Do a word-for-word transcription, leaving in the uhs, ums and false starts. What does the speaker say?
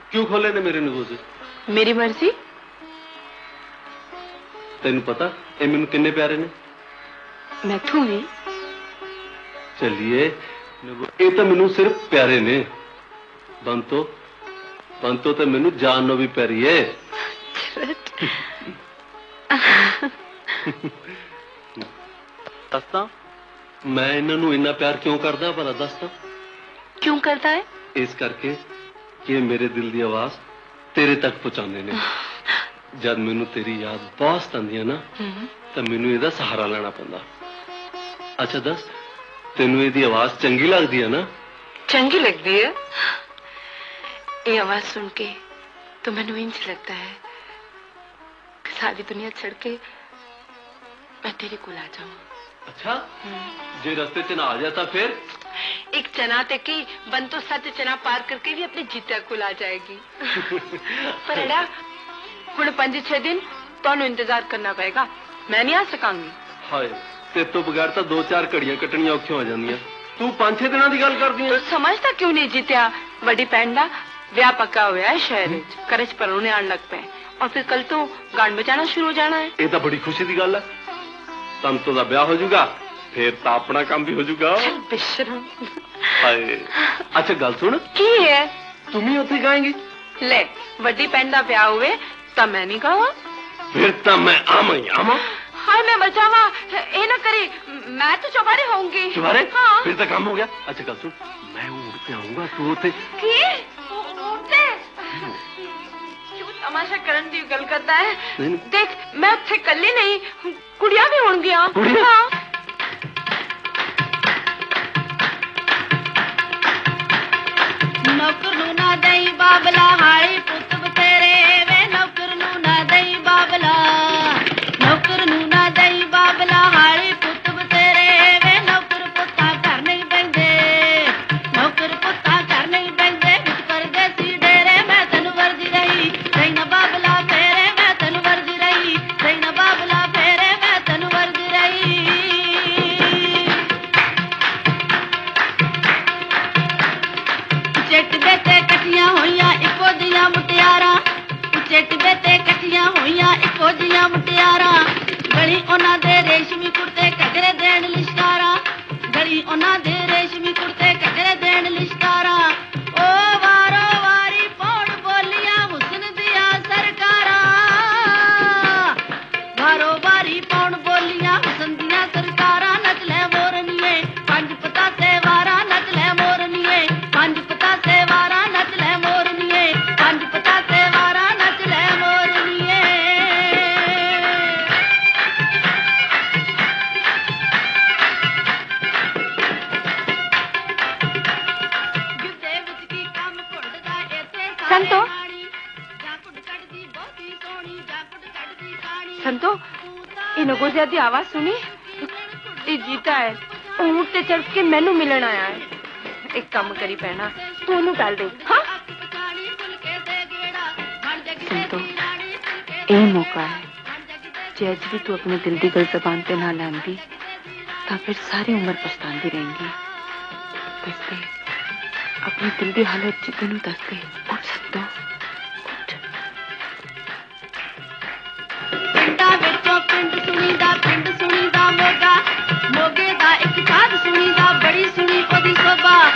क्यों खोले ने मेरे नगोजे? मेरी मर्जी। तेन पता ये मैनू किन्ने प्यारे ने? मैथू भी। चलिए ये तो मैनू सिर्फ प्यारे ने, बंतो बंतो तो मैनू जान नो भी प्यारी है। दसदा मैं इन्हों इन्ना प्यार क्यों करदा, भला दसदा क्यों करता है? इस करके कि मेरे दिल की आवाज तेरे तक पहुंचाने ने। जब मैनू तेरी याद बहुत सतांदी है ना, तो मैनू इहदा सहारा लेना पैंदा। अच्छा दस, तेनू इहदी आवाज चंगी लगदी है ना? चंगी लगदी है। ये आवाज सुन के तो मैनू इंज लगता है कि सारी दुनिया छड़ के मैं तेरे को आ जाऊं। अच्छा, जे रास्ते च ना आ जाता फिर? एक चना ते की बंतो सच चना पार करके भी अपने जीता को आ जाएगी। पर एड़ा हुण पांच छह दिन तुहानू इंतजार करना पड़ेगा, मैं नहीं आ सकांगी। हाय, ते तो बगैर तो दो चार घड़ियां कटनियां औखियां हो जांदियां। तू पांच छह दिनों की गल करदी है? तू समझदा क्यों नहीं जीत्या? वड्डी भैन दा विआह पक्का होया है शहर विच, करज परौने आण लग पे और फिर कल तो गान बजाना शुरू हो जाना है। ये तो बड़ी खुशी की गल है। तंतो दा ब्याह हो जाऊगा, फिर तो अपना काम भी हो जाऊगा। बेशरम। हाय, अच्छा गल सुन, की है? तुम ही उत्थे गाएंगी? ले, वड्डी भैन दा ब्याह हुए तो मैं नहीं गावां? फिर तो मैं आमा ही आमा। हाय मैं बचावा, ए ना करी, मैं तो चौबारे होऊंगी। चौबारे? हाँ। फिर तो काम हो गया। अच्छा गल सुन, मैं उड़ते आऊंगा, तू उत्थे की उड़ते क्यों तमाशा करन दी गल करता है? नहीं, नहीं। देख मैं उत्थे कल्ली नहीं, कुड़ियां भी होणगियां। कुड़ियां? हाँ। नौकर नू ना दई बाबला हाली पुत बतेरे वे, नौकर नू ना दई बाबला, नौकर नू ना दई बाबला हाली पुत बतेरे वे, नौकर पुत्ता घर नहीं बंदे, नौकर पुत्ता घर नहीं बंदे, विच परदेसी डेरे मैं तैनू वर्दी रही, सही ना बाबला फेरे मैं तैनू वर्दी रही, सही ना बाबला फेरे मैं तैनू वर्दी रही। चिट बेते कठियां होइयां इको जियां मुटियारा, चिट बेते कठियां होइयां इको जियां मुटियारा, गली उन्हां दे रेशमी कुर्ते घगरे देण लिशकारा, गली उन्हां दे रेशमी कुर्ते घगरे देण लिशकारा, ओ वारो वारी पौड़ बोलियां हुस्न दिया सरकारा, वारो वारी पौड़ बोलियां हुस्न दिया सरकारा, नच ले मोरनीए पंज पतासे वारा, नच ले मोरनीए पंज पतासे वारा, नच ले मोरनीए पंज पतासे वारा, नच ले मोरनीए। गिद्धे विच की कम घुंडदा इत्थे संतो। जा घुंड कटदी बहुती सोहणी, जा घुंड कटदी काणी। संतो, ये नगोजिया दी आवाज सुनी? ये जीता है, ऊंट ते चढ़ के मैनू मिलन आया है। एक काम करी पैना, तू ओनू टाल दे। हाँ? संतो, ये मौका है, जे अज भी तू अपने दिल की गल जबान पे ना लांदी तो फिर सारी उम्र पछतांदी रहेंगी। दस दे, अपनी दिल की हालत जी तेनू दस दे। उठ संतो, उठ। पिंडा विचों पिंड सुनीदा, पिंड सुनीदा मोगा, मोगे दा एक साध सुनीदा, बड़ी सुनी ओदी शोभा,